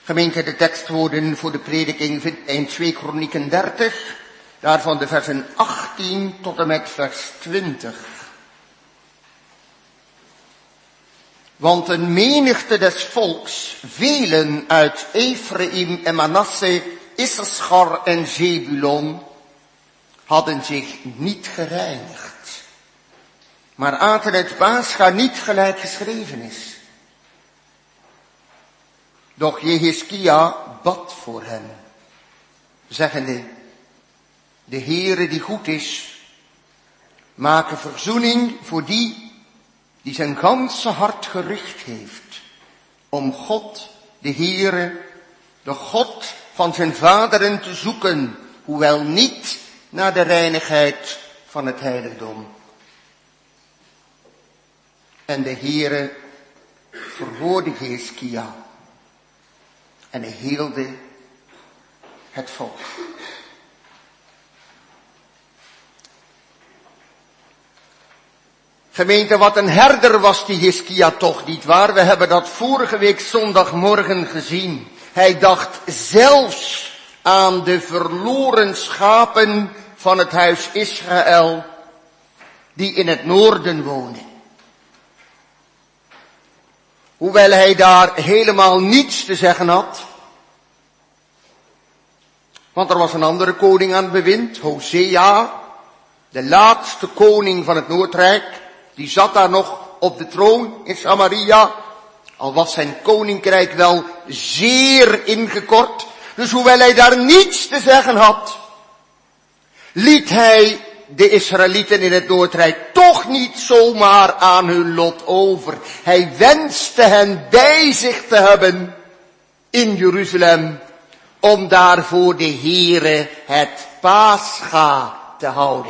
Gemeente, de tekstwoorden voor de prediking vindt in 2 Kronieken 30, daarvan de versen 18 tot en met vers 20. Want een menigte des volks, velen uit Ephraim en Manasse, Issachar en Zebulon, hadden zich niet gereinigd, maar aten het Pascha niet gelijk geschreven is. Doch Jehiskia bad voor hen, zeggende, de Heere die goed is, make verzoening voor die zijn ganse hart gericht heeft, om God, de Heere, de God van zijn vaderen te zoeken, hoewel niet naar de reinigheid van het heiligdom. En de Heere verhoorde Jehiskia en hij heelde het volk. Gemeente, wat een herder was die Hiskia toch, niet waar? We hebben dat vorige week zondagmorgen gezien. Hij dacht zelfs aan de verloren schapen van het huis Israël, die in het noorden wonen. Hoewel hij daar helemaal niets te zeggen had. Want er was een andere koning aan het bewind, Hosea, de laatste koning van het Noordrijk. Die zat daar nog op de troon in Samaria. Al was zijn koninkrijk wel zeer ingekort. Dus hoewel hij daar niets te zeggen had, liet hij de Israëlieten in het Noordrijk toch niet zomaar aan hun lot over. Hij wenste hen bij zich te hebben in Jeruzalem, om daar voor de Heere het Pascha te houden.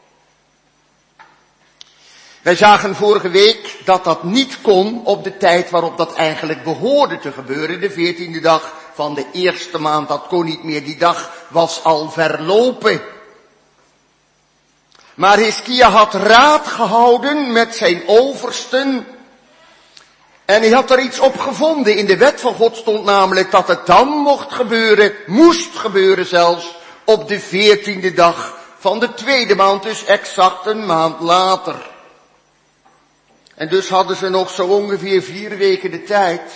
Wij zagen vorige week dat dat niet kon op de tijd waarop dat eigenlijk behoorde te gebeuren. De 14e dag van de eerste maand, dat kon niet meer. Die dag was al verlopen. Maar Hiskia had raad gehouden met zijn oversten. En hij had er iets op gevonden. In de wet van God stond namelijk dat het dan moest gebeuren zelfs, op de 14e dag van de tweede maand. Dus exact een maand later. En dus hadden ze nog zo ongeveer 4 weken de tijd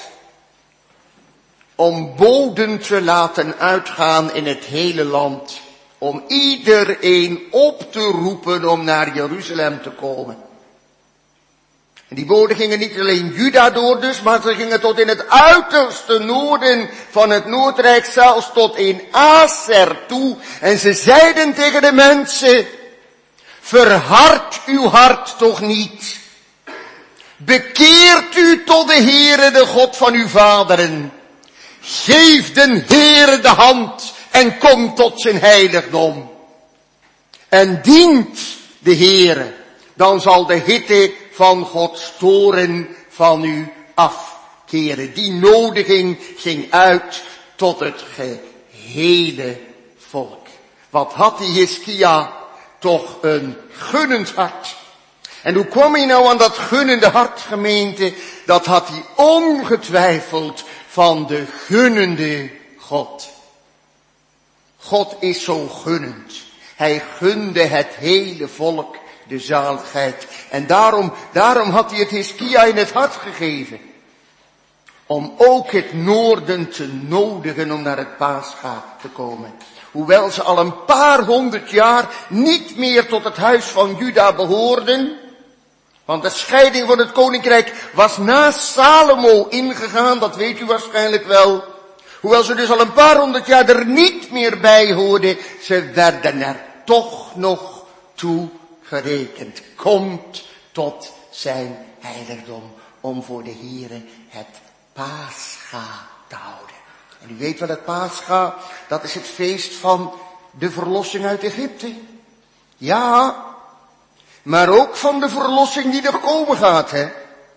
om boden te laten uitgaan in het hele land. Om iedereen op te roepen om naar Jeruzalem te komen. En die boden gingen niet alleen Juda door dus, maar ze gingen tot in het uiterste noorden van het Noordrijk, zelfs tot in Aser toe. En ze zeiden tegen de mensen, verhard uw hart toch niet. Bekeert u tot de Heere, de God van uw vaderen. Geef den Heere de hand en kom tot zijn heiligdom. En dient de Heere, dan zal de hitte van Gods toorn van u afkeren. Die nodiging ging uit tot het gehele volk. Wat had die Hiskia toch een gunnend hart. En hoe kwam hij nou aan dat gunnende hart, gemeente? Dat had hij ongetwijfeld van de gunnende God. God is zo gunnend. Hij gunde het hele volk de zaligheid. En daarom had hij het Hiskia in het hart gegeven. Om ook het noorden te nodigen om naar het Pascha te komen. Hoewel ze al een paar 100 jaar niet meer tot het huis van Juda behoorden. Want de scheiding van het koninkrijk was na Salomo ingegaan, dat weet u waarschijnlijk wel. Hoewel ze dus al een paar 100 jaar er niet meer bij hoorden, ze werden er toch nog toe gerekend. Komt tot zijn heiligdom om voor de Heere het Pascha te houden. En u weet wel, het Pascha, dat is het feest van de verlossing uit Egypte. Ja, maar ook van de verlossing die er komen gaat, hè.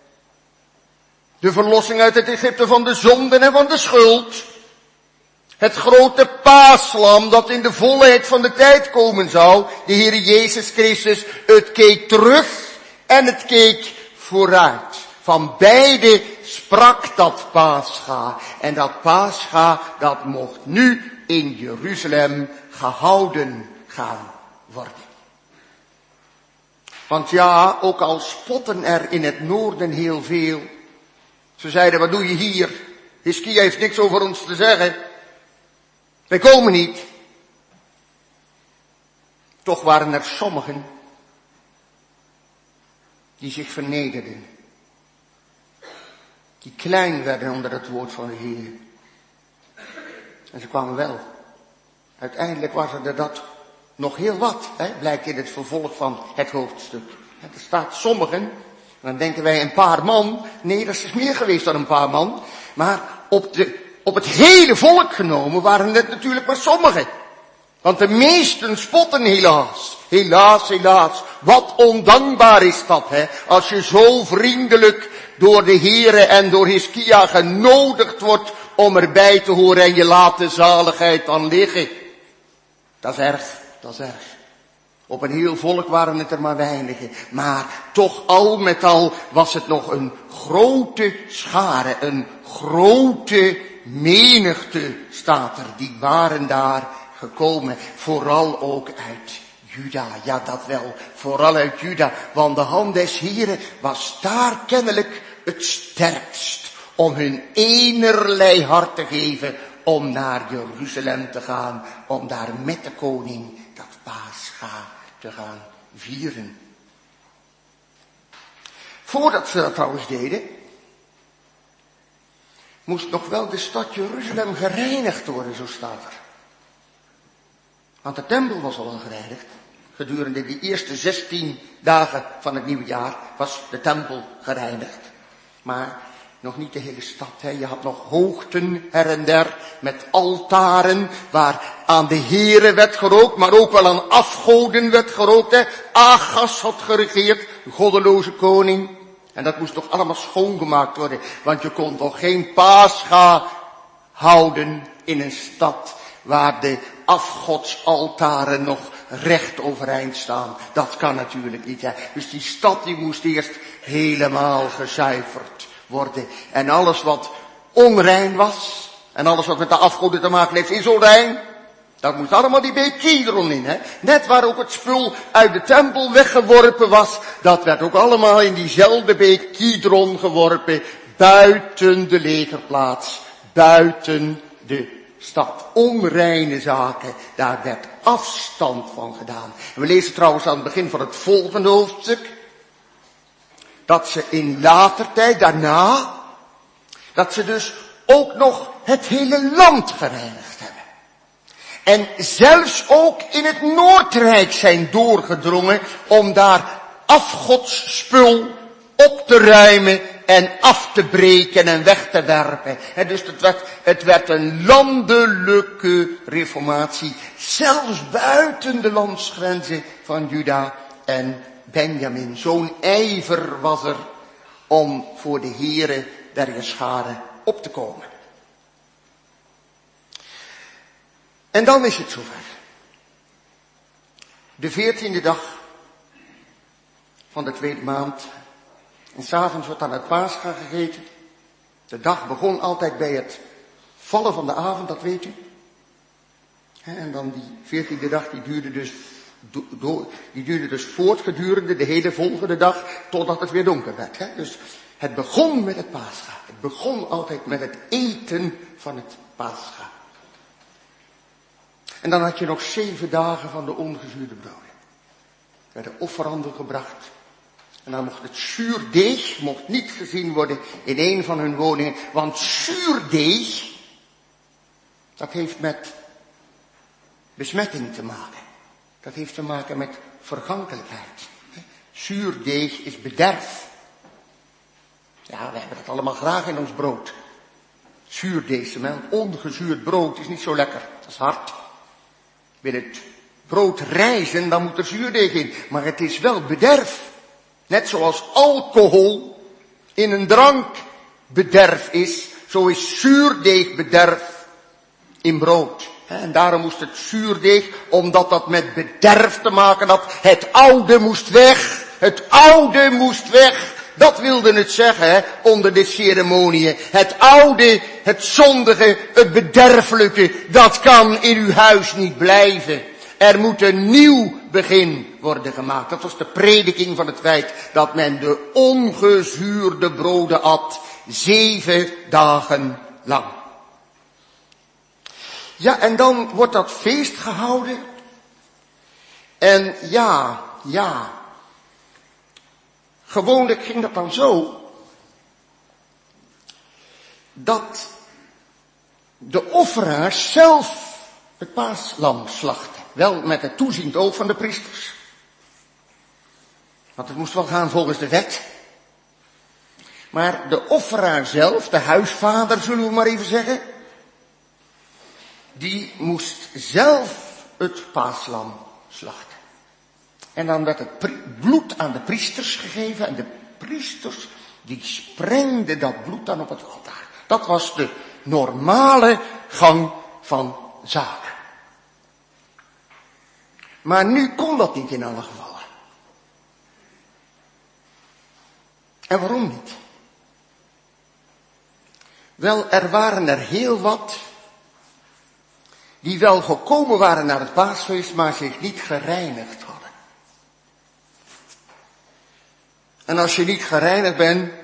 De verlossing uit het Egypte van de zonden en van de schuld. Het grote paaslam dat in de volheid van de tijd komen zou. De Heer Jezus Christus, het keek terug en het keek vooruit. Van beide sprak dat Pascha. En dat Pascha, dat mocht nu in Jeruzalem gehouden gaan worden. Want ja, ook al spotten er in het noorden heel veel. Ze zeiden, wat doe je hier? Hiskia heeft niks over ons te zeggen. Wij komen niet. Toch waren er sommigen die zich vernederden. Die klein werden onder het woord van de Heer. En ze kwamen wel. Uiteindelijk was er dat nog heel wat, blijkt in het vervolg van het hoofdstuk. Er staat sommigen, en dan denken wij een paar man. Nee, dat is meer geweest dan een paar man. Maar op het hele volk genomen waren het natuurlijk maar sommigen. Want de meesten spotten helaas. Helaas, helaas. Wat ondankbaar is dat, als je zo vriendelijk door de Heere en door Hiskia genodigd wordt om erbij te horen en je laat de zaligheid dan liggen. Dat is erg, dat is erg. Op een heel volk waren het er maar weinigen. Maar toch al met al was het nog een grote schare, een grote menigte staat er. Die waren daar gekomen, vooral ook uit Juda. Ja, dat wel, vooral uit Juda. Want de hand des Heren was daar kennelijk het sterkst om hun enerlei hart te geven om naar Jeruzalem te gaan, om daar met de koning dat Pascha te gaan vieren. Voordat ze dat trouwens deden, moest nog wel de stad Jeruzalem gereinigd worden, zo staat er. Want de tempel was al gereinigd. Gedurende die eerste 16 dagen van het nieuwe jaar was de tempel gereinigd. Maar nog niet de hele stad. Je had nog hoogten her en der met altaren waar aan de Here werd gerookt, maar ook wel aan afgoden werd gerookt. Agas had geregeerd, de goddeloze koning. En dat moest toch allemaal schoongemaakt worden. Want je kon toch geen Pascha houden in een stad waar de afgodsaltaren nog recht overeind staan. Dat kan natuurlijk niet. Dus die stad die moest eerst helemaal gezuiverd worden. En alles wat onrein was, en alles wat met de afgoden te maken heeft, is onrein. Dat moest allemaal die beek Kidron in. Net waar ook het spul uit de tempel weggeworpen was, dat werd ook allemaal in diezelfde beek Kidron geworpen, buiten de legerplaats, buiten de stad. Onreine zaken, daar werd afstand van gedaan. En we lezen trouwens aan het begin van het volgende hoofdstuk, dat ze in later tijd daarna, dat ze dus ook nog het hele land gereinigd hebben. En zelfs ook in het Noordrijk zijn doorgedrongen om daar afgodsspul op te ruimen en af te breken en weg te werpen. Dus het werd een landelijke reformatie, zelfs buiten de landsgrenzen van Juda en Benjamin. Zo'n ijver was er om voor de Heere der Heerscharen op te komen. En dan is het zover. De 14e dag van de tweede maand. En 's avonds wordt dan het Pascha gegeten. De dag begon altijd bij het vallen van de avond, dat weet u. En dan die 14e dag, die duurde dus voort gedurende de hele volgende dag, totdat het weer donker werd. Dus het begon met het Pascha. Het begon altijd met het eten van het Pascha. En dan had je nog 7 dagen van de ongezuurde broden. Er werden offeranden gebracht. En dan mocht het zuurdeeg niet gezien worden in een van hun woningen. Want zuurdeeg, dat heeft met besmetting te maken. Dat heeft te maken met vergankelijkheid. Zuurdeeg is bederf. Ja, we hebben dat allemaal graag in ons brood. Zuurdeegsemel, ongezuurd brood is niet zo lekker. Dat is hard. Wil het brood rijzen, dan moet er zuurdeeg in. Maar het is wel bederf. Net zoals alcohol in een drank bederf is, zo is zuurdeeg bederf in brood. En daarom moest het zuurdeeg, omdat dat met bederf te maken had, het oude moest weg. Het oude moest weg. Dat wilde het zeggen onder de ceremonie. Het oude, het zondige, het bederfelijke, dat kan in uw huis niet blijven. Er moet een nieuw begin worden gemaakt. Dat was de prediking van het feit dat men de ongezuurde broden at 7 dagen lang. Ja, en dan wordt dat feest gehouden. En ja, gewoonlijk ging dat dan zo, dat de offeraars zelf het paaslam slachten. Wel met het toeziend oog van de priesters. Want het moest wel gaan volgens de wet. Maar de offeraar zelf, de huisvader zullen we maar even zeggen, die moest zelf het paaslam slachten. En dan werd het bloed aan de priesters gegeven en de priesters die sprengden dat bloed dan op het altaar. Dat was de normale gang van zaken. Maar nu kon dat niet in alle gevallen. En waarom niet? Wel, er waren er heel wat die wel gekomen waren naar het paasfeest, maar zich niet gereinigd hadden. En als je niet gereinigd bent,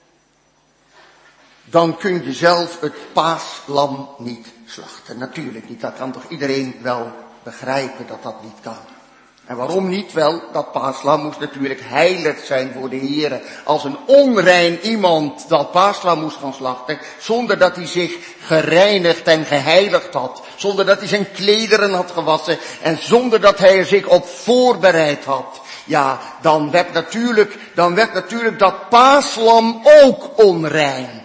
dan kun je zelf het paaslam niet slachten. Natuurlijk niet, dat kan toch iedereen wel begrijpen dat dat niet kan. En waarom niet? Wel, dat paaslam moest natuurlijk heilig zijn voor de Heere. Als een onrein iemand dat paaslam moest gaan slachten, zonder dat hij zich gereinigd en geheiligd had, zonder dat hij zijn klederen had gewassen en zonder dat hij er zich op voorbereid had, ja, dan werd natuurlijk dat paaslam ook onrein.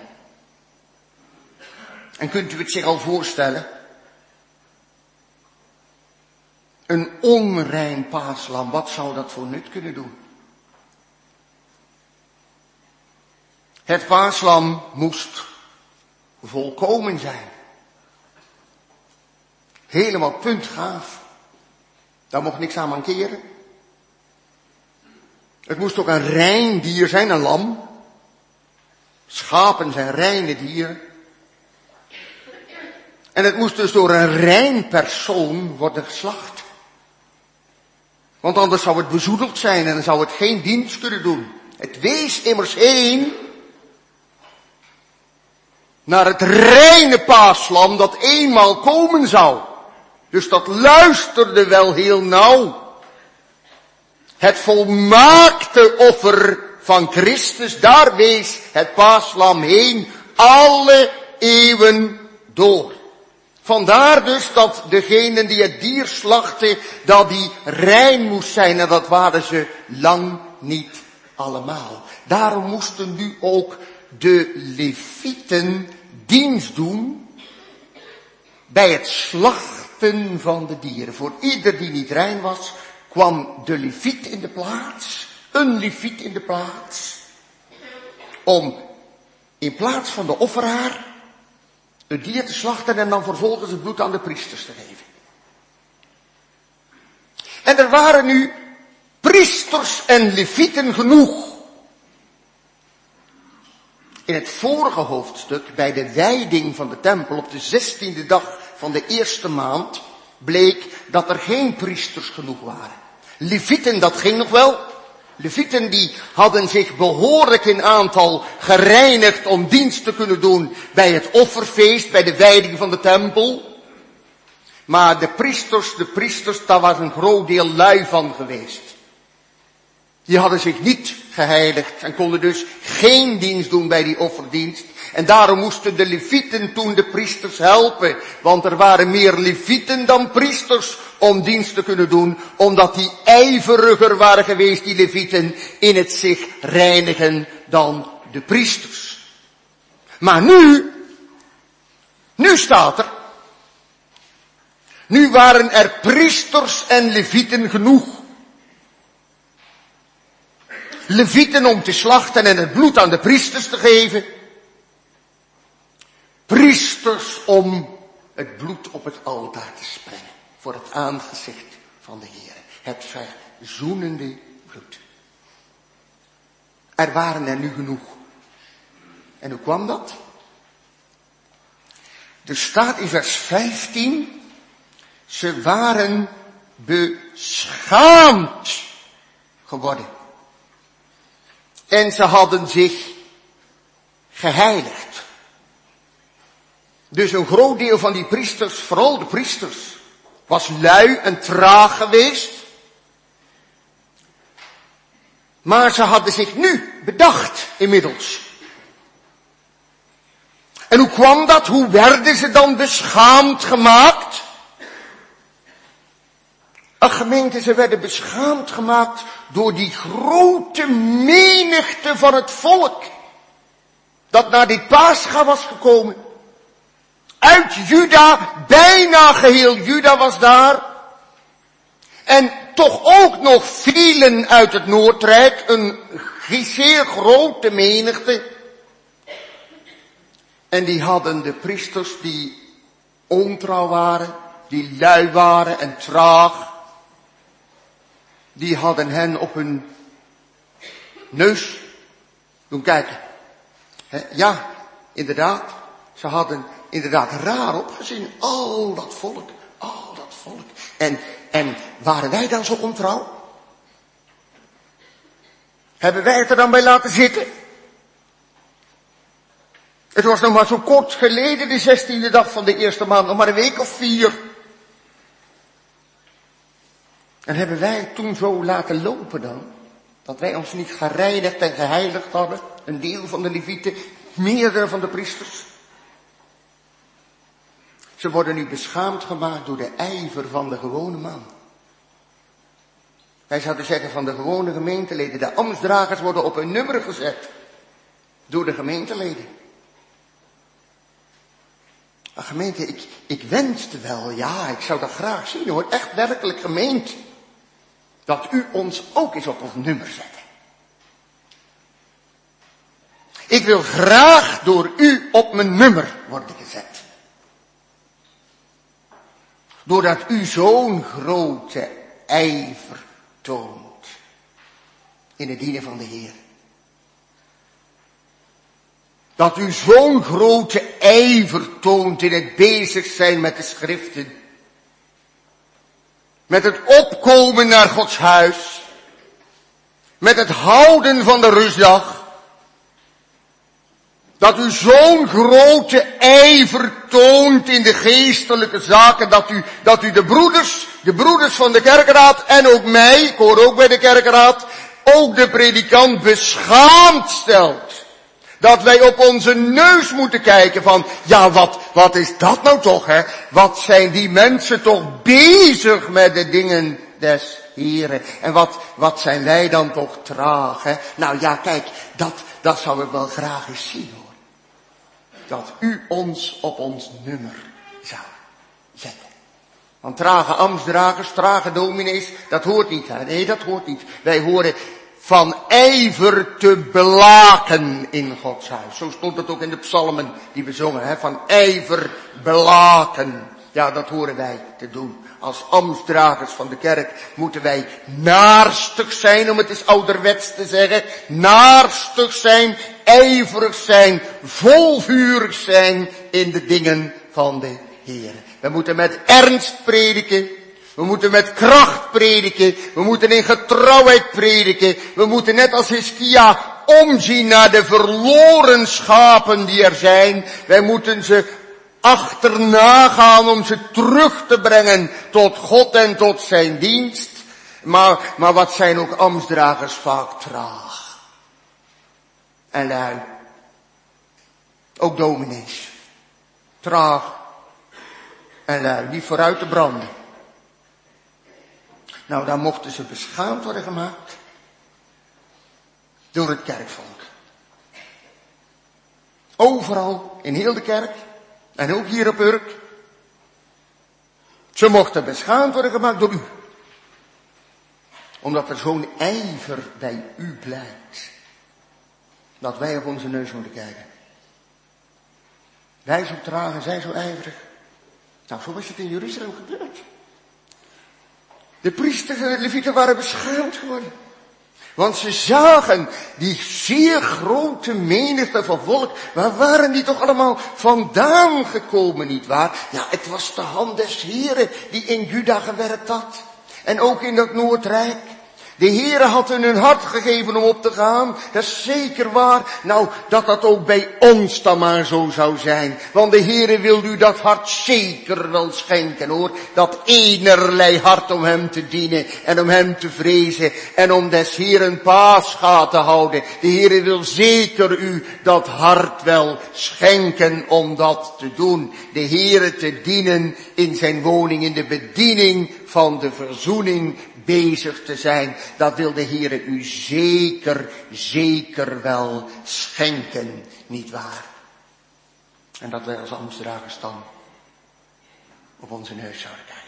En kunt u het zich al voorstellen? Een onrein paaslam, wat zou dat voor nut kunnen doen? Het paaslam moest volkomen zijn. Helemaal puntgaaf. Daar mocht niks aan mankeren. Het moest ook een rein dier zijn, een lam. Schapen zijn reine dieren. En het moest dus door een rein persoon worden geslacht. Want anders zou het bezoedeld zijn en dan zou het geen dienst kunnen doen. Het wees immers heen naar het reine paaslam dat eenmaal komen zou. Dus dat luisterde wel heel nauw. Het volmaakte offer van Christus, daar wees het paaslam heen, alle eeuwen door. Vandaar dus dat degenen die het dier slachten, dat die rein moest zijn, en dat waren ze lang niet allemaal. Daarom moesten nu ook de levieten dienst doen bij het slachten van de dieren. Voor ieder die niet rein was, kwam de leviet in de plaats, een leviet in de plaats, om in plaats van de offeraar het dier te slachten en dan vervolgens het bloed aan de priesters te geven. En er waren nu priesters en levieten genoeg. In het vorige hoofdstuk, bij de wijding van de tempel op de 16e dag van de eerste maand, bleek dat er geen priesters genoeg waren. Levieten, dat ging nog wel. Levieten die hadden zich behoorlijk in aantal gereinigd om dienst te kunnen doen bij het offerfeest, bij de wijding van de tempel. Maar de priesters, daar was een groot deel lui van geweest. Die hadden zich niet geheiligd en konden dus geen dienst doen bij die offerdienst. En daarom moesten de levieten toen de priesters helpen. Want er waren meer levieten dan priesters om dienst te kunnen doen. Omdat die ijveriger waren geweest, die levieten, in het zich reinigen dan de priesters. Maar nu staat er, nu waren er priesters en levieten genoeg. Levieten om te slachten en het bloed aan de priesters te geven. Priesters om het bloed op het altaar te sprengen. Voor het aangezicht van de Heer. Het verzoenende bloed. Er waren er nu genoeg. En hoe kwam dat? Er staat in vers 15, ze waren beschaamd geworden. En ze hadden zich geheiligd. Dus een groot deel van die priesters, vooral de priesters, was lui en traag geweest. Maar ze hadden zich nu bedacht inmiddels. En hoe kwam dat? Hoe werden ze dan beschaamd gemaakt? Een gemeente, ze werden beschaamd gemaakt door die grote menigte van het volk. Dat naar dit Pascha was gekomen. Uit Juda, bijna geheel Juda was daar. En toch ook nog vielen uit het Noordrijk, een zeer grote menigte. En die hadden de priesters die ontrouw waren, die lui waren en traag. Die hadden hen op hun neus doen kijken. Ja, inderdaad. Ze hadden inderdaad raar opgezien. Al dat volk. En waren wij dan zo ontrouw? Hebben wij het er dan bij laten zitten? Het was nog maar zo kort geleden, de 16e dag van de eerste maand, nog maar een week of 4. En hebben wij het toen zo laten lopen dan? Dat wij ons niet gereinigd en geheiligd hadden? Een deel van de levieten, meerdere van de priesters. Ze worden nu beschaamd gemaakt door de ijver van de gewone man. Wij zouden zeggen van de gewone gemeenteleden. De ambtsdragers worden op een nummer gezet. Door de gemeenteleden. Maar gemeente, ik wenste wel, ja, ik zou dat graag zien hoor. Echt werkelijk gemeente. Dat u ons ook eens op ons nummer zet. Ik wil graag door u op mijn nummer worden gezet. Doordat u zo'n grote ijver toont in het dienen van de Heer. Dat u zo'n grote ijver toont in het bezig zijn met de schriften. Met het opkomen naar Gods huis. Met het houden van de rustdag. Dat u zo'n grote ijver toont in de geestelijke zaken. Dat u de broeders van de kerkenraad en ook mij, ik hoor ook bij de kerkenraad, ook de predikant beschaamd stelt. Dat wij op onze neus moeten kijken van, ja wat is dat nou toch hè? Wat zijn die mensen toch bezig met de dingen des Heren. En wat zijn wij dan toch traag hè? Nou ja kijk, dat zou ik wel graag eens zien hoor. Dat u ons op ons nummer zou zetten. Want trage ambtsdragers, trage dominees, dat hoort niet hè? Nee, dat hoort niet. Wij horen van ijver te belaken in Gods huis. Zo stond het ook in de psalmen die we zongen, hè? Van ijver belaken. Ja, dat horen wij te doen. Als ambtsdragers van de kerk moeten wij naarstig zijn, om het eens ouderwets te zeggen. Naarstig zijn, ijverig zijn, volvurig zijn in de dingen van de Heer. We moeten met ernst prediken. We moeten met kracht prediken. We moeten in getrouwheid prediken. We moeten net als Hiskia omzien naar de verloren schapen die er zijn. Wij moeten ze achterna gaan om ze terug te brengen tot God en tot zijn dienst. Maar wat zijn ook ambtsdragers vaak traag. En lui. Ook dominees. Traag en lui. Niet vooruit te branden. Nou, dan mochten ze beschaamd worden gemaakt door het kerkvolk. Overal, in heel de kerk, en ook hier op Urk. Ze mochten beschaamd worden gemaakt door u. Omdat er zo'n ijver bij u blijkt. Dat wij op onze neus moeten kijken. Wij zo traag en zij zo ijverig. Nou, zo was het in Jeruzalem gebeurd. De priesters en de levieten waren beschaamd geworden. Want ze zagen die zeer grote menigte van volk. Waar waren die toch allemaal vandaan gekomen, nietwaar? Ja, het was de hand des Heren die in Juda gewerkt had. En ook in dat Noordrijk. De Heere had hun hart gegeven om op te gaan. Dat is zeker waar. Nou, dat ook bij ons dan maar zo zou zijn. Want de Heere wil u dat hart zeker wel schenken, hoor. Dat enerlei hart om hem te dienen en om hem te vrezen en om des Heeren Pascha te houden. De Heere wil zeker u dat hart wel schenken om dat te doen. De Heere te dienen in zijn woning, in de bediening van de verzoening bezig te zijn. Dat wil de Heere u zeker wel schenken, nietwaar? En dat wij als ambtsdragers dan op onze neus zouden kijken.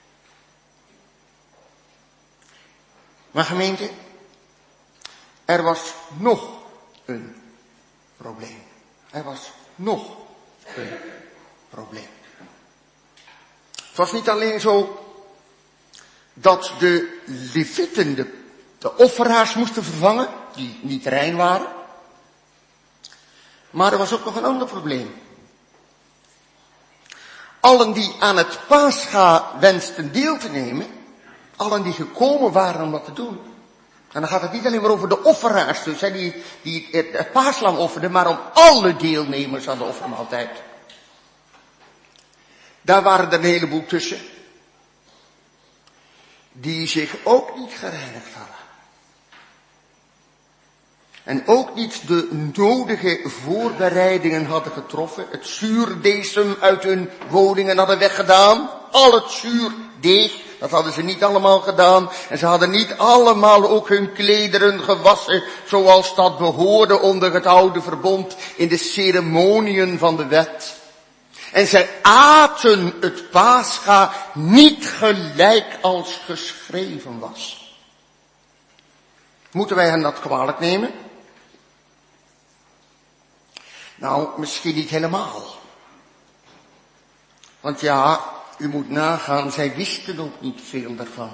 Maar gemeente, er was nog een probleem. Er was nog een probleem. Het was niet alleen zo dat de levieten de offeraars moesten vervangen, die niet rein waren. Maar er was ook nog een ander probleem. Allen die aan het Pascha wensten deel te nemen, allen die gekomen waren om dat te doen. En dan gaat het niet alleen maar over de offeraars dus, die het paaslam offerden, maar om alle deelnemers aan de offermaaltijd. Daar waren er een heleboel tussen, die zich ook niet gereinigd hadden. En ook niet de nodige voorbereidingen hadden getroffen. Het zuurdesem uit hun woningen hadden weggedaan. Al het zuurdeeg, dat hadden ze niet allemaal gedaan. En ze hadden niet allemaal ook hun klederen gewassen, zoals dat behoorde onder het oude verbond in de ceremoniën van de wet. En zij aten het Pascha niet gelijk als geschreven was. Moeten wij hen dat kwalijk nemen? Nou, misschien niet helemaal. Want ja, u moet nagaan, zij wisten ook niet veel daarvan.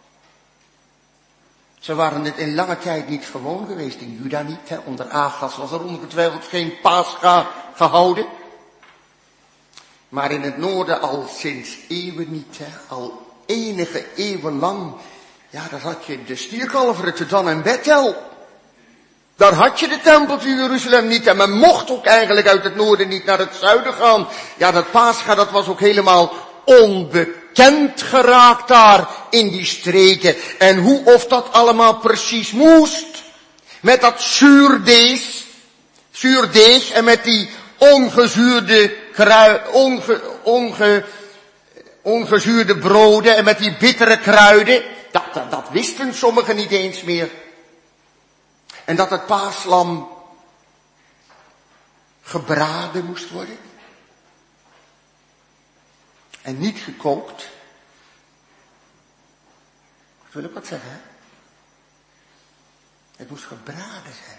Ze waren het in lange tijd niet gewoon geweest, in Juda niet. Hè. Onder Agas was er ongetwijfeld geen Pascha gehouden. Maar in het noorden al sinds eeuwen niet, hè. Al enige eeuwen lang. Ja, daar had je de stierkalveren te Dan en Bethel. Daar had je de tempel in Jeruzalem niet. En men mocht ook eigenlijk uit het noorden niet naar het zuiden gaan. Ja, dat Pascha, dat was ook helemaal onbekend geraakt daar in die streken. En hoe of dat allemaal precies moest. Met dat zuurdeeg en met die ongezuurde ongezuurde broden en met die bittere kruiden. Dat wisten sommigen niet eens meer. En dat het paaslam gebraden moest worden. En niet gekookt. Dat wil ik wat zeggen, hè? Het moest gebraden zijn.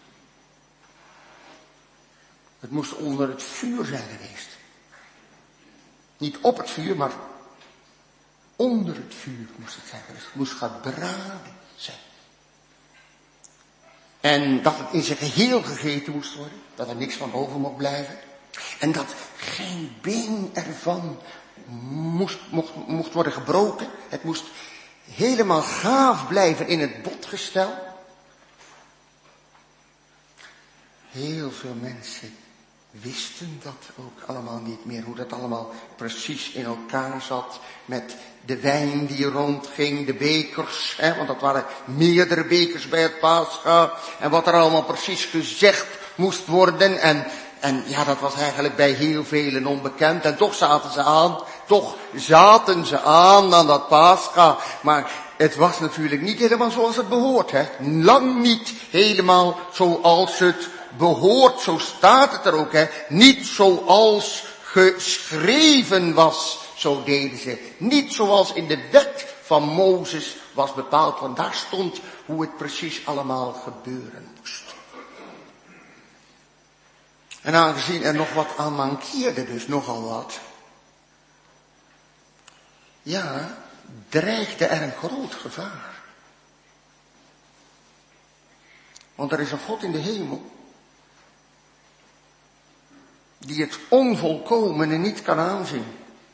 Het moest onder het vuur zijn geweest. Niet op het vuur, maar onder het vuur moest het zijn geweest. Het moest gebraden zijn. En dat het in zijn geheel gegeten moest worden. Dat er niks van over mocht blijven. En dat geen been ervan mocht worden gebroken. Het moest helemaal gaaf blijven in het botgestel. Heel veel mensen wisten dat ook allemaal niet meer, hoe dat allemaal precies in elkaar zat, met de wijn die rondging, de bekers, want dat waren meerdere bekers bij het Pascha, en wat er allemaal precies gezegd moest worden, en ja, dat was eigenlijk bij heel velen onbekend, en toch zaten ze aan dat Pascha, maar het was natuurlijk niet helemaal zoals het behoort, hè. Lang niet helemaal zoals het behoort, zo staat het er ook, hè. Niet zoals geschreven was, zo deden ze. Niet zoals in de wet van Mozes was bepaald, want daar stond hoe het precies allemaal gebeuren moest. En aangezien er nog wat aan mankeerde, dus nogal wat, ja, dreigde er een groot gevaar. Want er is een God in de hemel die het onvolkomene niet kan aanzien.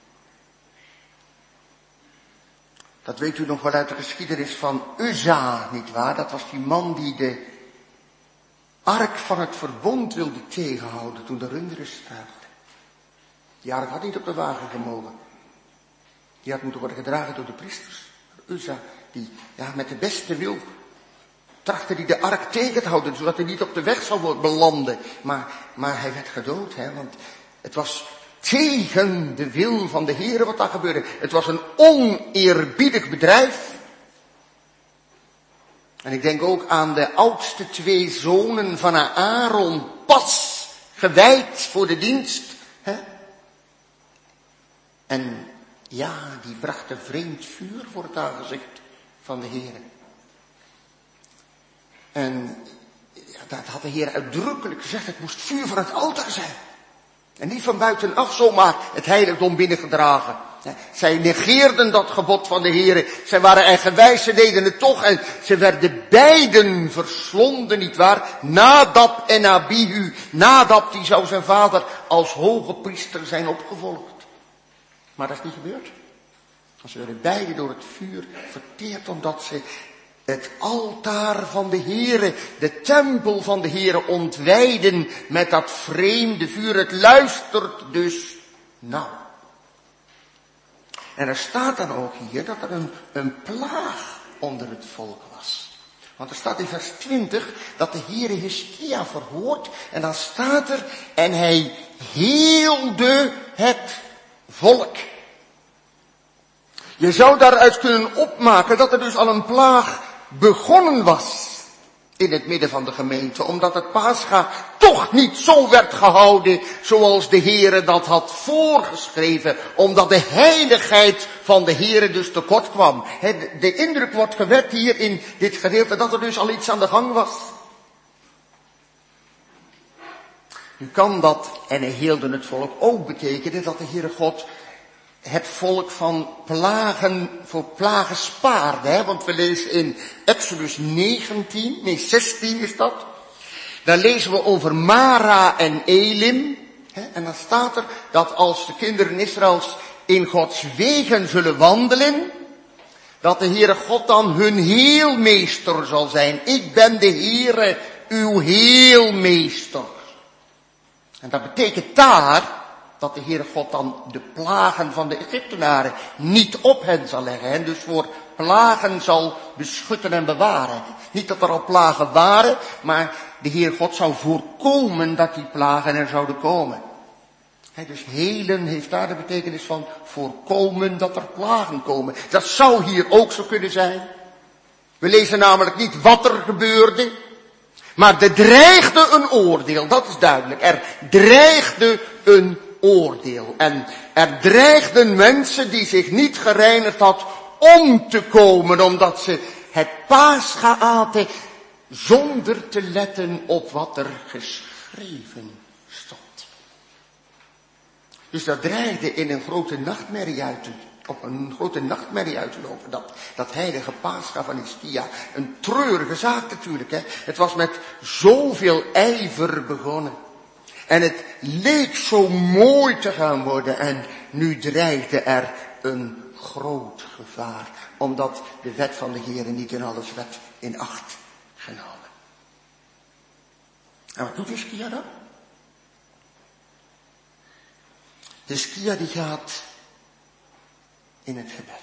Dat weet u nog wel uit de geschiedenis van Uzza, nietwaar? Dat was die man die de ark van het verbond wilde tegenhouden toen de runderen struikelden. Die ark had niet op de wagen gemogen. Die had moeten worden gedragen door de priesters. Uzza, die met de beste wil trachtte hij de ark tegen te houden, zodat hij niet op de weg zou belanden. Maar hij werd gedood, want het was tegen de wil van de Heere wat daar gebeurde. Het was een oneerbiedig bedrijf. En ik denk ook aan de oudste 2 zonen van Aaron, pas gewijd voor de dienst. En die brachten vreemd vuur voor het aangezicht van de Heere. En dat had de Heer uitdrukkelijk gezegd, het moest vuur van het altaar zijn. En niet van buitenaf zomaar het heiligdom binnengedragen. Zij negeerden dat gebod van de Heer. Zij waren eigenwijs, ze deden het toch. En ze werden beiden verslonden, nietwaar? Nadab en Abihu. Nadab, die zou zijn vader als hoge priester zijn opgevolgd. Maar dat is niet gebeurd. Ze werden beiden door het vuur verteerd, omdat ze het altaar van de Heere, de tempel van de Heere ontwijden met dat vreemde vuur. Het luistert dus nauw. En er staat dan ook hier dat er een plaag onder het volk was. Want er staat in vers 20 dat de Heere Hiskia verhoort. En dan staat er, en hij heelde het volk. Je zou daaruit kunnen opmaken dat er dus al een plaag begonnen was in het midden van de gemeente, omdat het Pascha toch niet zo werd gehouden zoals de Heere dat had voorgeschreven, omdat de heiligheid van de Heere dus tekort kwam. De indruk wordt gewekt hier in dit gedeelte dat er dus al iets aan de gang was. Nu kan dat, en hij heelde het volk, ook betekenen dat de Heere God het volk van voor plagen spaarde. Want we lezen in Exodus 16 is dat. Daar lezen we over Mara en Elim. En dan staat er dat als de kinderen Israëls in Gods wegen zullen wandelen, dat de Heere God dan hun heelmeester zal zijn. Ik ben de Heere, uw heelmeester. En dat betekent daar dat de Heere God dan de plagen van de Egyptenaren niet op hen zal leggen. En dus voor plagen zal beschutten en bewaren. Niet dat er al plagen waren, maar de Heere God zou voorkomen dat die plagen er zouden komen. Dus helen heeft daar de betekenis van voorkomen dat er plagen komen. Dat zou hier ook zo kunnen zijn. We lezen namelijk niet wat er gebeurde, maar er dreigde een oordeel, dat is duidelijk. Er dreigde een oordeel. En er dreigden mensen die zich niet gereinigd had om te komen, omdat ze het Pascha aten zonder te letten op wat er geschreven stond. Dus dat dreigde in een grote nachtmerrie uit te lopen. Dat heilige Pascha van Hiskia. Een treurige zaak natuurlijk. Het was met zoveel ijver begonnen. En het leek zo mooi te gaan worden. En nu dreigde er een groot gevaar. Omdat de wet van de Heere niet in alles werd in acht genomen. En wat doet Hiskia dan? Hiskia die gaat in het gebed.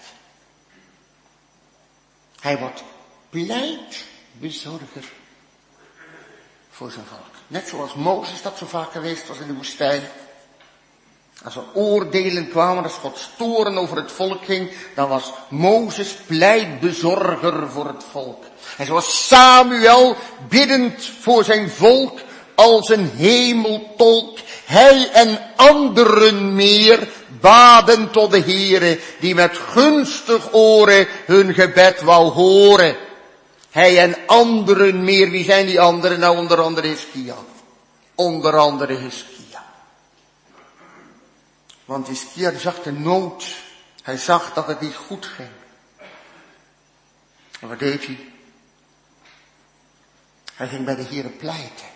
Hij wordt pleitbezorger voor zijn volk. Net zoals Mozes dat zo vaak geweest was in de woestijn. Als er oordelen kwamen, als Gods toorn over het volk ging, dan was Mozes pleitbezorger voor het volk. En zoals Samuel biddend voor zijn volk als een hemeltolk, hij en anderen meer baden tot de Heere, die met gunstig oren hun gebed wou horen. Hij en anderen meer, wie zijn die anderen? Nou, onder andere Hiskia. Onder andere Hiskia. Want Hiskia zag de nood. Hij zag dat het niet goed ging. En wat deed hij? Hij ging bij de Heere pleiten.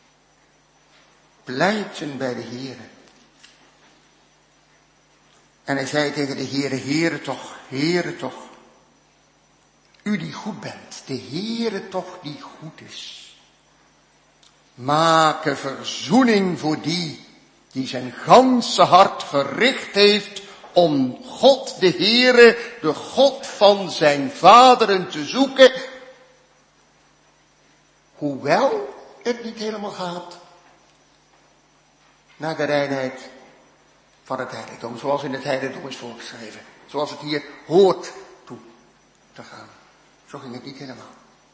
Pleiten bij de Heere. En hij zei tegen de Heere, Heere toch. U die goed bent, de Heere toch die goed is. Maak een verzoening voor die zijn ganse hart gericht heeft om God de Heere, de God van zijn vaderen te zoeken. Hoewel het niet helemaal gaat naar de reinheid van het heiligdom, zoals in het heiligdom is voorgeschreven. Zoals het hier hoort toe te gaan. Zo ging het niet helemaal.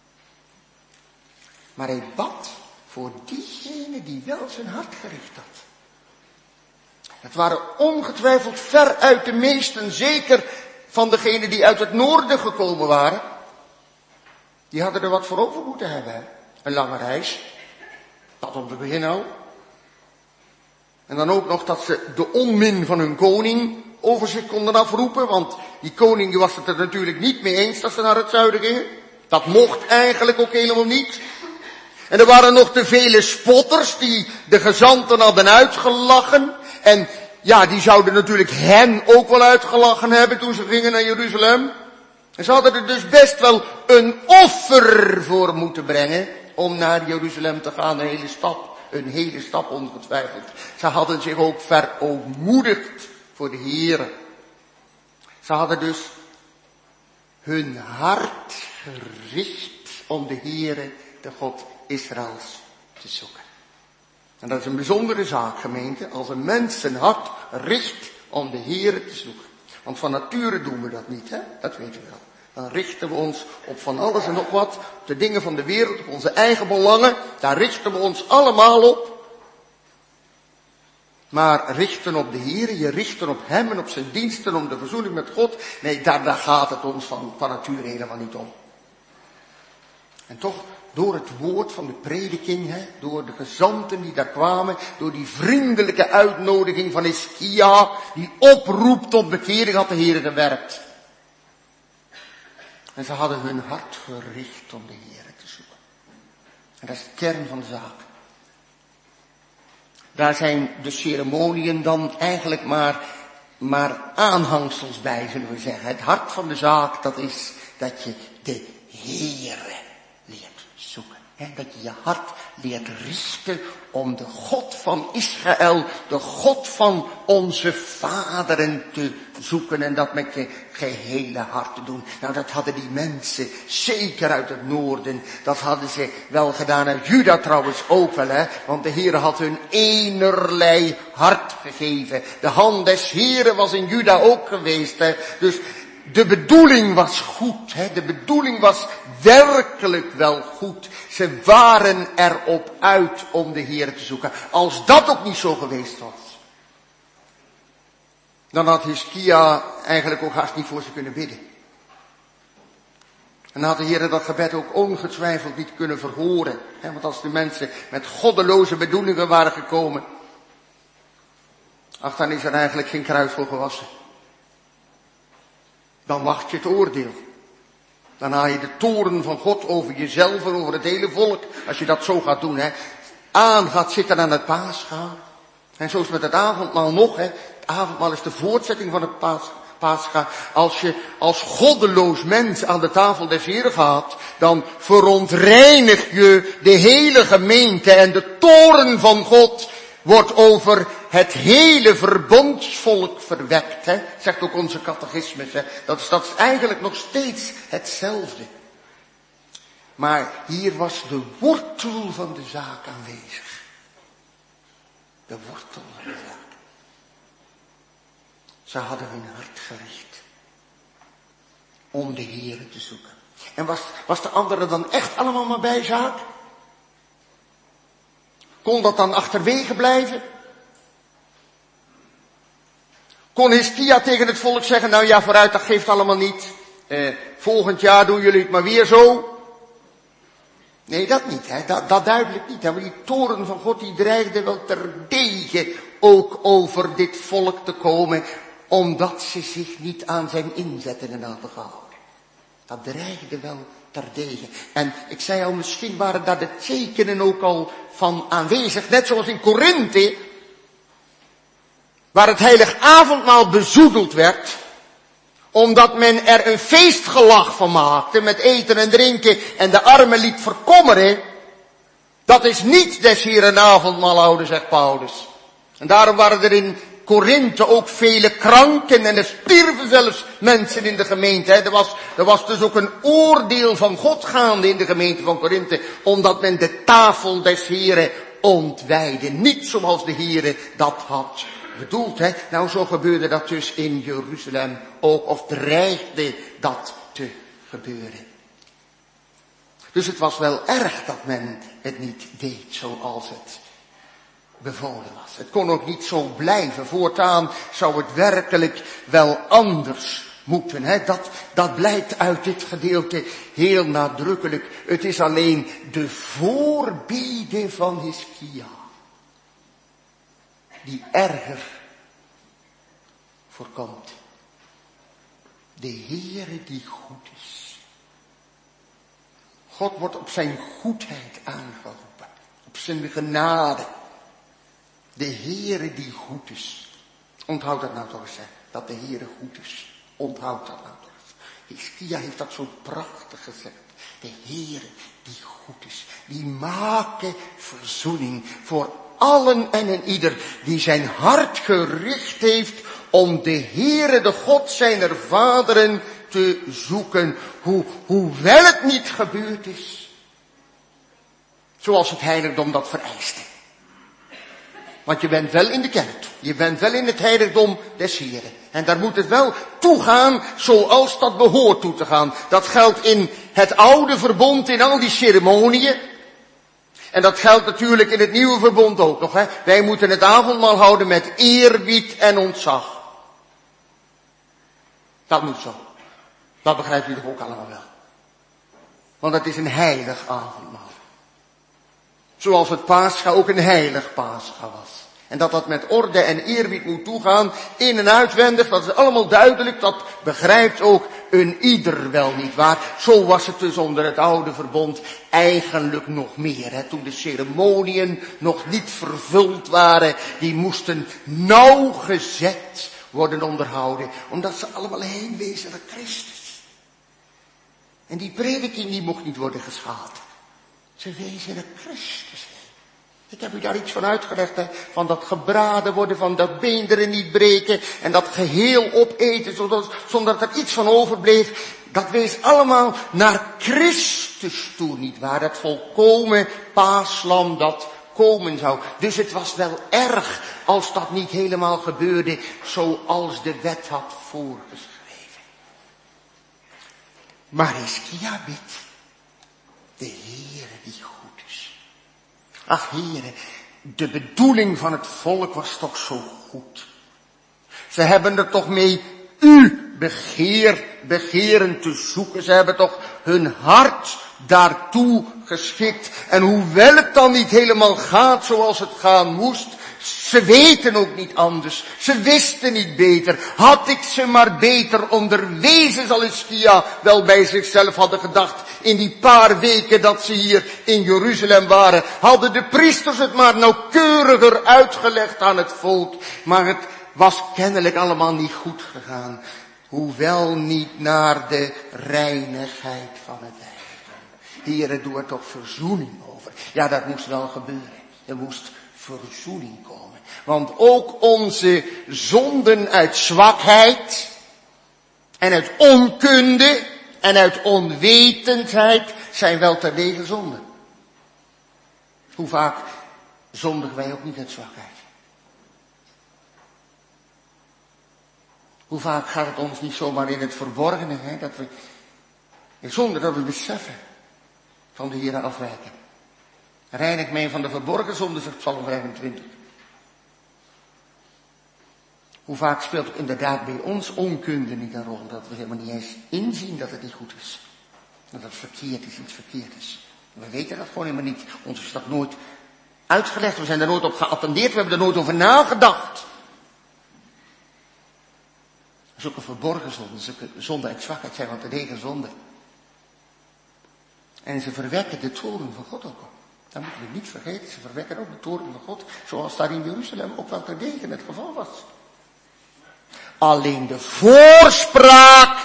Maar hij bad voor diegene die wel zijn hart gericht had. Het waren ongetwijfeld veruit de meesten, zeker van degenen die uit het noorden gekomen waren. Die hadden er wat voor over moeten hebben. Een lange reis. Dat om te beginnen al. En dan ook nog dat ze de onmin van hun koning over zich konden afroepen. Want die koning die was het er natuurlijk niet mee eens dat ze naar het zuiden gingen. Dat mocht eigenlijk ook helemaal niet. En er waren nog te vele spotters die de gezanten hadden uitgelachen. En ja, die zouden natuurlijk hen ook wel uitgelachen hebben toen ze gingen naar Jeruzalem. En ze hadden er dus best wel een offer voor moeten brengen om naar Jeruzalem te gaan, een hele stap ongetwijfeld. Ze hadden zich ook verootmoedigd voor de Heere. Ze hadden dus hun hart gericht om de Heere, de God Israëls, te zoeken. En dat is een bijzondere zaak, gemeente, als een mens zijn hart richt om de Heere te zoeken. Want van nature doen we dat niet, hè? Dat weten we wel. Dan richten we ons op van alles en nog wat, op de dingen van de wereld, op onze eigen belangen. Daar richten we ons allemaal op. Maar richten op de Heere, je richten op Hem en op zijn diensten om de verzoening met God. Nee, daar gaat het ons van nature helemaal niet om. En toch, door het woord van de prediking, door de gezanten die daar kwamen, door die vriendelijke uitnodiging van Hiskia, die oproep tot bekering, had de Heere gewerkt. En ze hadden hun hart gericht om de Heere te zoeken. En dat is de kern van de zaak. Daar zijn de ceremoniën dan eigenlijk maar aanhangsels bij, zullen we zeggen. Het hart van de zaak, dat is dat je de Heere leert zoeken. Dat je je hart leert richten om de God van Israël, de God van onze vaderen te zoeken en dat met je gehele hart te doen. Nou, dat hadden die mensen, zeker uit het noorden, dat hadden ze wel gedaan, uit Juda trouwens ook wel, want de Heere had hun enerlei hart gegeven. De hand des Heeren was in Juda ook geweest, dus de bedoeling was goed, de bedoeling was werkelijk wel goed. Ze waren erop uit om de Heere te zoeken. Als dat ook niet zo geweest was, dan had Hiskia eigenlijk ook haast niet voor ze kunnen bidden. En had de Heere dat gebed ook ongetwijfeld niet kunnen verhoren. Want als de mensen met goddeloze bedoelingen waren gekomen, ach, dan is er eigenlijk geen kruid voor gewassen. Dan wacht je het oordeel. Dan haal je de toorn van God over jezelf en over het hele volk, als je dat zo gaat doen, aan gaat zitten aan het Pascha. En zo is het met het avondmaal nog, Het avondmaal is de voortzetting van het Pascha. Als je als goddeloos mens aan de tafel des Heeren gaat, dan verontreinig je de hele gemeente en de toorn van God wordt over het hele verbondsvolk verwekt, zegt ook onze catechismus. Dat is eigenlijk nog steeds hetzelfde. Maar hier was de wortel van de zaak aanwezig. De wortel van de zaak. Ze hadden hun hart gericht om de Heere te zoeken. En was de andere dan echt allemaal maar bijzaak? Kon dat dan achterwege blijven? Kon Hiskia tegen het volk zeggen, nou ja, vooruit, dat geeft allemaal niet. Volgend jaar doen jullie het maar weer zo. Nee, dat niet, dat duidelijk niet. Maar die toorn van God, die dreigde wel terdege ook over dit volk te komen, omdat ze zich niet aan zijn inzettingen hadden gehouden. Dat dreigde wel terdege. En ik zei al, misschien waren daar de tekenen ook al van aanwezig. Net zoals in Korinthe, waar het heilig avondmaal bezoedeld werd, omdat men er een feestgelach van maakte met eten en drinken en de armen liet verkommeren. Dat is niet des Heeren avondmaal houden, zegt Paulus. En daarom waren er in Korinthe ook vele kranken en er stierven zelfs mensen in de gemeente. Er was dus ook een oordeel van God gaande in de gemeente van Korinthe, omdat men de tafel des Heeren ontwijdde. Niet zoals de Heere dat had bedoeld. Nou, zo gebeurde dat dus in Jeruzalem ook, of dreigde dat te gebeuren. Dus het was wel erg dat men het niet deed zoals het bevolen was. Het kon ook niet zo blijven. Voortaan zou het werkelijk wel anders moeten. Dat blijkt uit dit gedeelte heel nadrukkelijk. Het is alleen de voorbede van Hiskia die erger voorkomt. De Heere die goed is. God wordt op zijn goedheid aangeroepen. Op zijn genade. De Heere die goed is. Onthoud dat nou toch eens, dat de Heere goed is. Onthoud dat nou toch eens. Hiskia heeft dat zo prachtig gezegd. De Heere die goed is. Die maken verzoening voor allen en een ieder die zijn hart gericht heeft om de Heere, de God zijner vaderen, te zoeken. Hoewel het niet gebeurd is, zoals het heiligdom dat vereiste. Want je bent wel in de kerk, je bent wel in het heiligdom des Heeren. En daar moet het wel toegaan zoals dat behoort toe te gaan. Dat geldt in het oude verbond, in al die ceremoniën. En dat geldt natuurlijk in het nieuwe verbond ook nog. Wij moeten het avondmaal houden met eerbied en ontzag. Dat moet zo. Dat begrijpt u toch ook allemaal wel. Want het is een heilig avondmaal. Zoals het Pascha ook een heilig Pascha was. En dat met orde en eerbied moet toegaan, in- en uitwendig, dat is allemaal duidelijk, dat begrijpt ook een ieder wel niet waar. Zo was het dus onder het oude verbond eigenlijk nog meer. Toen de ceremoniën nog niet vervuld waren, die moesten nauwgezet worden onderhouden, omdat ze allemaal heen wezen naar Christus. En die prediking die mocht niet worden geschaad. Ze wezen naar Christus. Ik heb u daar iets van uitgelegd, van dat gebraden worden, van dat beenderen niet breken en dat geheel opeten, zonder dat er iets van overbleef. Dat wees allemaal naar Christus toe, nietwaar? Dat volkomen paaslam dat komen zou. Dus het was wel erg als dat niet helemaal gebeurde zoals de wet had voorgeschreven. Maar Hiskia bidt, de Heere die goed is. Ach Heere, de bedoeling van het volk was toch zo goed. Ze hebben er toch mee u begeren te zoeken. Ze hebben toch hun hart daartoe geschikt. En hoewel het dan niet helemaal gaat zoals het gaan moest, ze weten ook niet anders. Ze wisten niet beter. Had ik ze maar beter onderwezen, zal Hiskia wel bij zichzelf hadden gedacht. In die paar weken dat ze hier in Jeruzalem waren, hadden de priesters het maar nauwkeuriger uitgelegd aan het volk. Maar het was kennelijk allemaal niet goed gegaan. Hoewel niet naar de reinigheid van het heiligdom. Heere, doe er toch verzoening over. Ja, dat moest wel gebeuren. Er moest verzoening komen. Want ook onze zonden uit zwakheid en uit onkunde en uit onwetendheid zijn wel terdege zonden. Hoe vaak zondigen wij ook niet uit zwakheid? Hoe vaak gaat het ons niet zomaar in het verborgene, dat we, zonder dat we beseffen, van de Heere afwijken. Reinig mij van de verborgen zonde, zegt Psalm 25. Hoe vaak speelt het inderdaad bij ons onkunde niet een rol, dat we helemaal niet eens inzien dat het niet goed is. Dat het verkeerd is, iets verkeerd is. We weten dat gewoon helemaal niet. Ons is dat nooit uitgelegd, we zijn er nooit op geattendeerd, we hebben er nooit over nagedacht. Zulke verborgen zonden, zulke zonden uit zwakheid zijn wel terdege zonden. En ze verwekken de toorn van God ook. Dat moeten we niet vergeten. Ze verwekken ook de toorn van God. Zoals daar in Jeruzalem ook wel terdege het geval was. Alleen de voorspraak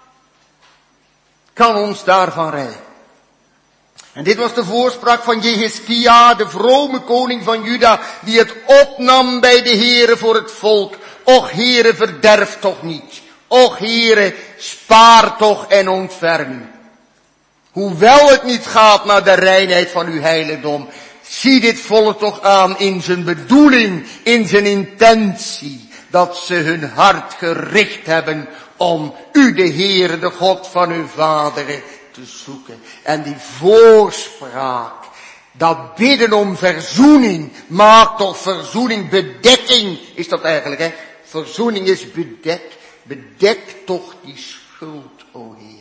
kan ons daarvan redden. En dit was de voorspraak van Jehezkia, de vrome koning van Juda, die het opnam bij de Heere voor het volk. Och Heere, verderf toch niet. Och Heere, spaar toch en ontferm u. Hoewel het niet gaat naar de reinheid van uw heiligdom, zie dit volk toch aan in zijn bedoeling, in zijn intentie, dat ze hun hart gericht hebben om u, de Heere, de God van uw vaderen, te zoeken. En die voorspraak, dat bidden om verzoening, maakt toch verzoening, bedekking is dat eigenlijk, hè? Verzoening is bedek. Bedek toch die schuld, o Heer.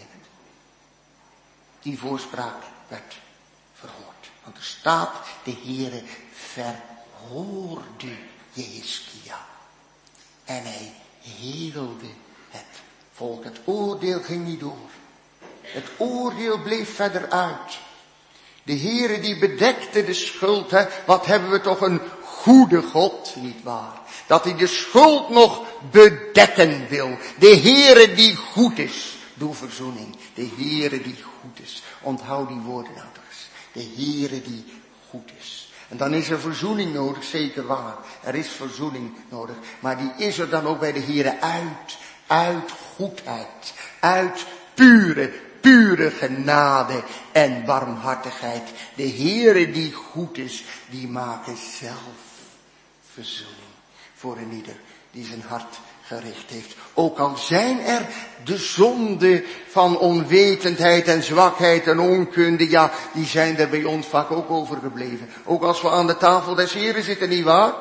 Die voorspraak werd verhoord. Want er staat, de Heere verhoorde Jehezkia. En hij heelde het volk. Het oordeel ging niet door. Het oordeel bleef verder uit. De Heere die bedekte de schuld, hè. Wat hebben we toch een goede God, nietwaar? Dat hij de schuld nog bedekken wil. De Heere die goed is. Doe verzoening. De Heere die goed is. Onthoud die woorden nou toch eens. De Heere die goed is. En dan is er verzoening nodig, zeker waar. Er is verzoening nodig. Maar die is er dan ook bij de Heere uit goedheid. Uit pure genade en barmhartigheid. De Heere die goed is, die maakt zelf verzoening voor een ieder die zijn hart gericht heeft. Ook al zijn er de zonden van onwetendheid en zwakheid en onkunde, ja, die zijn er bij ons vaak ook overgebleven. Ook als we aan de tafel des Heren zitten, nietwaar?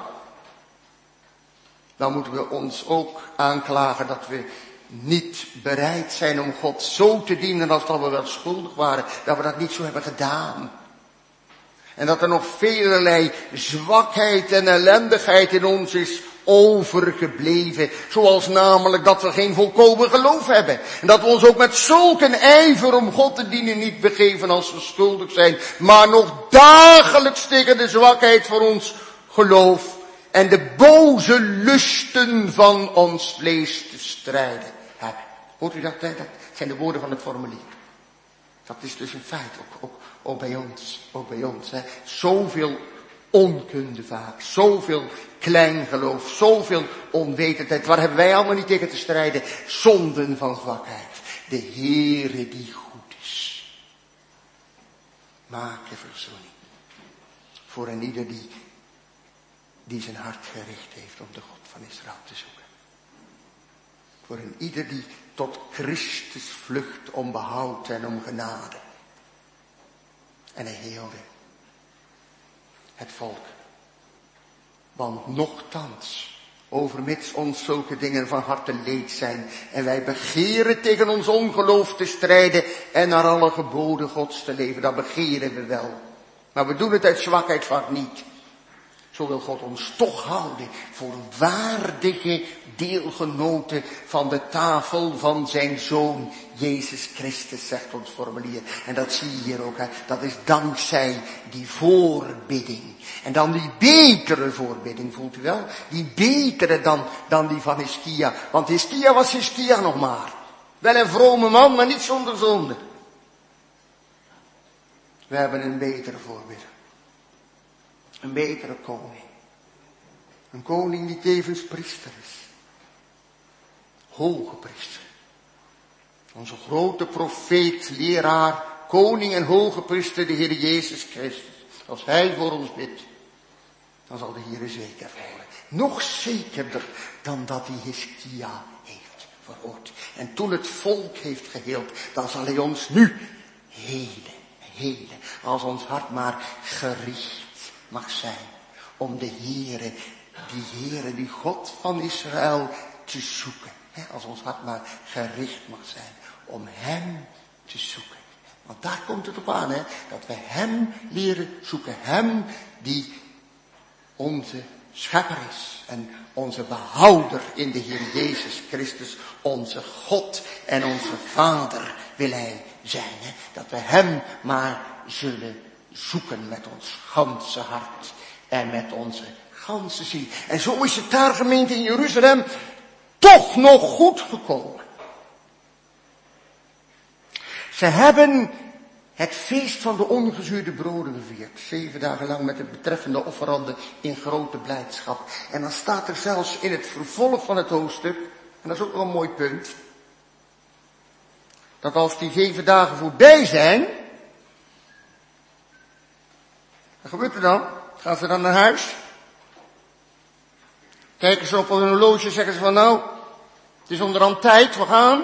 Dan moeten we ons ook aanklagen dat we niet bereid zijn om God zo te dienen als dat we wel schuldig waren. Dat we dat niet zo hebben gedaan. En dat er nog velerlei zwakheid en ellendigheid in ons is overgebleven. Zoals namelijk dat we geen volkomen geloof hebben. En dat we ons ook met zulk een ijver om God te dienen niet begeven als we schuldig zijn. Maar nog dagelijks tegen de zwakheid van ons geloof en de boze lusten van ons vlees te strijden hebben. Hoort u dat? Dat zijn de woorden van het formulier. Dat is dus een feit, ook bij ons. Hè. Zoveel onkunde vaak, zoveel kleingeloof, zoveel onwetendheid. Waar hebben wij allemaal niet tegen te strijden? Zonden van zwakheid. De Heere die goed is. Maak je verzoening. Voor een ieder die zijn hart gericht heeft om de God van Israël te zoeken. Voor een ieder die tot Christus vlucht om behoud en om genade. En hij heelde het volk. Want nochtans, overmits ons zulke dingen van harte leed zijn, en wij begeren tegen ons ongeloof te strijden en naar alle geboden Gods te leven, dat begeren we wel. Maar we doen het uit zwakheid vaak niet. Zo wil God ons toch houden voor waardige deelgenoten van de tafel van zijn Zoon Jezus Christus, zegt ons formulier. En dat zie je hier ook, hè. Dat is dankzij die voorbidding. En dan die betere voorbidding, voelt u wel? Die betere dan die van Hiskia. Want Hiskia was Hiskia nog maar. Wel een vrome man, maar niet zonder zonde. We hebben een betere voorbidder. Een betere koning. Een koning die tevens priester is. Hoge priester. Onze grote profeet, leraar, koning en hoge priester, de Heer Jezus Christus. Als hij voor ons bidt, dan zal de Heer zeker volgen. Nog zekerder dan dat hij Hiskia heeft verhoord. En toen het volk heeft geheeld, dan zal hij ons nu helen. Als ons hart maar gericht mag zijn om de Heere, die God van Israël te zoeken. Als ons hart maar gericht mag zijn om hem te zoeken. Want daar komt het op aan, dat we hem leren zoeken. Hem die onze schepper is en onze behouder in de Heer Jezus Christus, onze God en onze Vader wil hij zijn. Hè? Dat we hem maar zullen zoeken met ons ganse hart en met onze ganse ziel. En zo is het daar, gemeente in Jeruzalem, toch nog goed gekomen. Ze hebben het feest van de ongezuurde broden gevierd. 7 dagen lang met de betreffende offeranden in grote blijdschap. En dan staat er zelfs in het vervolg van het hoofdstuk, en dat is ook wel een mooi punt, dat als die 7 dagen voorbij zijn, wat gebeurt er dan? Gaan ze dan naar huis? Kijken ze op hun horloge, zeggen ze van nou, het is onderhand tijd, we gaan.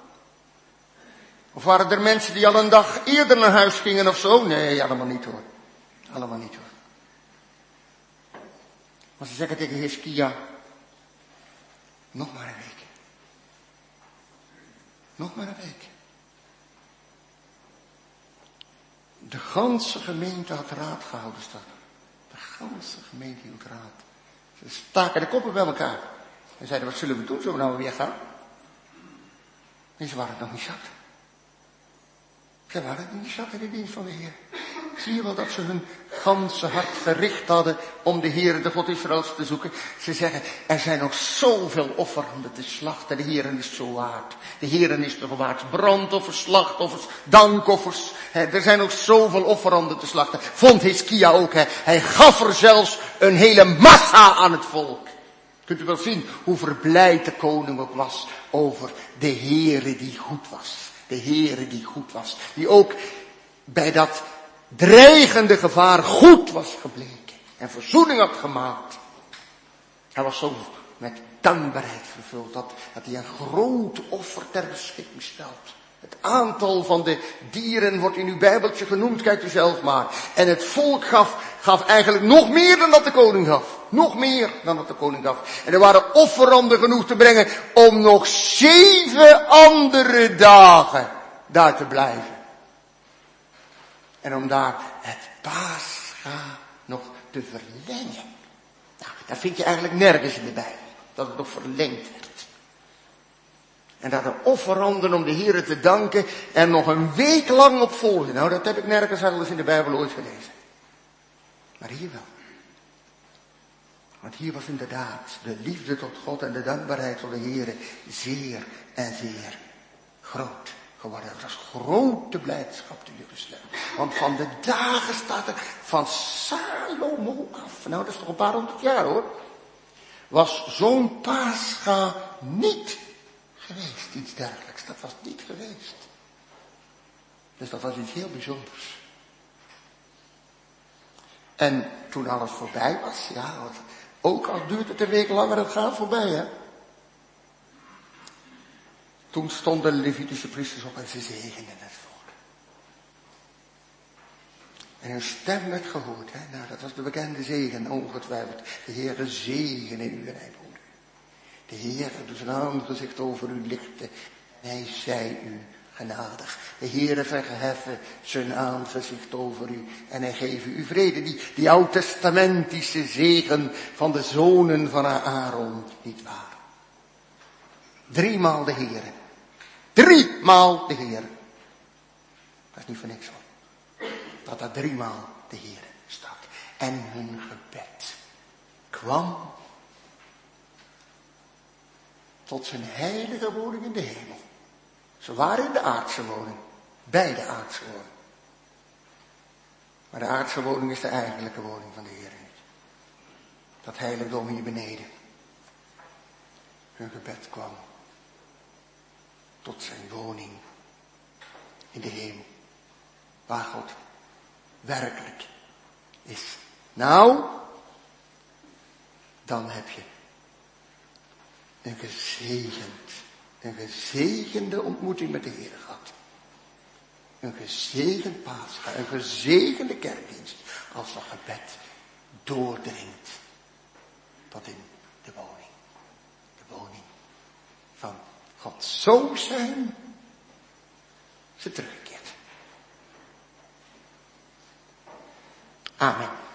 Of waren er mensen die al een dag eerder naar huis gingen of zo? Nee, allemaal niet hoor. Allemaal niet hoor. Maar ze zeggen tegen Hiskia, nog maar een week. Nog maar een week. De ganse gemeente had raad gehouden, staat er. De ganse gemeente hield raad. Ze staken de koppen bij elkaar. En zeiden, wat zullen we doen? Zullen we nou weer gaan? En ze waren het nog niet zat. Ze waren het niet zat in de dienst van de Heer. Zie je wel dat ze hun ganse hart gericht hadden om de Heer, de God Israëls, te zoeken. Ze zeggen, er zijn nog zoveel offeranden te slachten. De Heer is zo waard. De Heer is toch waard. Brandoffers, slachtoffers, dankoffers. Er zijn nog zoveel offeranden te slachten. Vond Hiskia ook. Hij gaf er zelfs een hele massa aan het volk. Kunt u wel zien hoe verblijd de koning ook was over de Heere die goed was. De Heere die goed was. Die ook bij dat dreigende gevaar goed was gebleken. En verzoening had gemaakt. Hij was zo met dankbaarheid vervuld dat hij een groot offer ter beschikking stelt. Het aantal van de dieren wordt in uw Bijbeltje genoemd, kijkt u zelf maar. En het volk gaf eigenlijk nog meer dan dat de koning gaf. Nog meer dan dat de koning gaf. En er waren offeranden genoeg te brengen om nog 7 andere dagen daar te blijven. En om daar het Pascha nog te verlengen. Nou, dat vind je eigenlijk nergens in de Bijbel. Dat het nog verlengd werd. En dat er offeranden om de Heere te danken en nog een week lang op volgden. Nou, dat heb ik nergens anders in de Bijbel ooit gelezen. Maar hier wel. Want hier was inderdaad de liefde tot God en de dankbaarheid tot de Heere zeer en zeer groot geworden. Het was grote blijdschap te Jeruzalem. Want van de dagen staat er van Salomo af. Nou, dat is toch een paar 100 jaar hoor. Was zo'n Pascha niet geweest. Iets dergelijks. Dat was niet geweest. Dus dat was iets heel bijzonders. En toen alles voorbij was, ja, ook al duurt het een week langer, het gaat voorbij, hè. Toen stonden de Levitische priesters op en ze zegenden het volk. En hun stem werd gehoord, hè. Nou, dat was de bekende zegen, ongetwijfeld. De Heere zegene u en hij behoede. De Heere doet zijn aangezicht over u lichten en hij zij u genadig. De Heere verheffen zijn aangezicht over u en hij geeft u vrede. Die oud-testamentische zegen van de zonen van Aaron, niet waar. 3 maal de Heere. 3 maal de Heere. Dat is niet voor niks hoor. Dat daar 3 maal de Heere staat. En hun gebed kwam tot zijn heilige woning in de hemel. Ze waren in de aardse woning. Bij de aardse woning. Maar de aardse woning is de eigenlijke woning van de Heer niet. Dat heiligdom hier beneden. Hun gebed kwam tot zijn woning in de hemel. Waar God werkelijk is. Nou, dan heb je een gezegende ontmoeting met de Heer gehad. Een gezegend Pascha, een gezegende kerkdienst, als dat gebed doordringt tot in de woning. De woning van God. Zo zijn ze teruggekeerd. Amen.